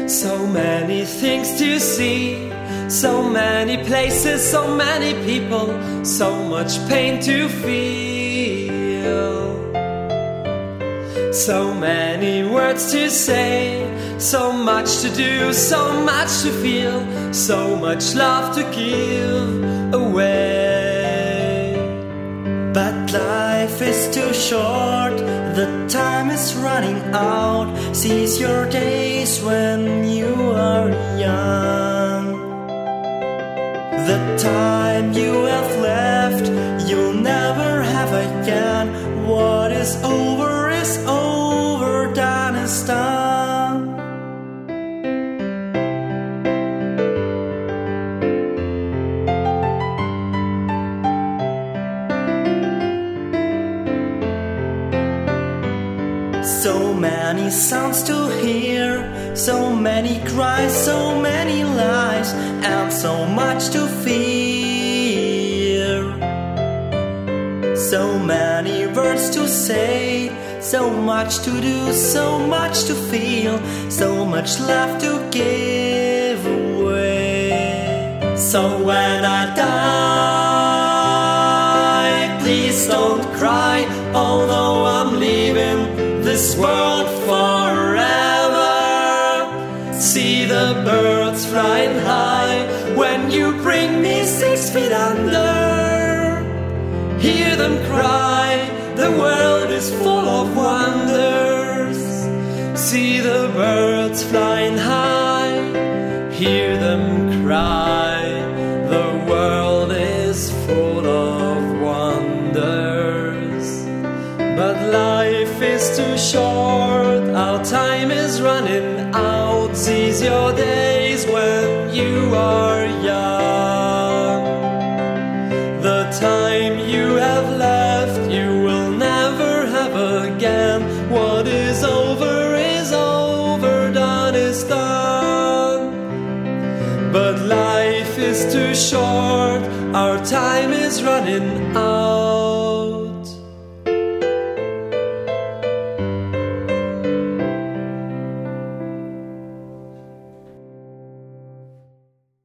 So many things to see, so many places, so many people, so much pain to feel. So many words to say, so much to do, so much to feel, so much love to give away. But life is too short, the time is running out. Seize your days when you are young. The time you have left, you'll never have again. What is over, done is done. So many sounds to hear, so many cries, so many lies, and so much to fear. So many words to say, so much to do, so much to feel, so much love to give away. So when I die, please don't cry, although I'm leaving this world forever. See the birds flying high when you bring me 6 feet under. Hear them cry, the world is full of wonders. See the birds flying high, hear them cry, the world is full of wonders. But life is too short, our time is running out. Seize your days when you are young. The time you have left, you will never have again. What is over, done is done. But life is too short, our time is running out.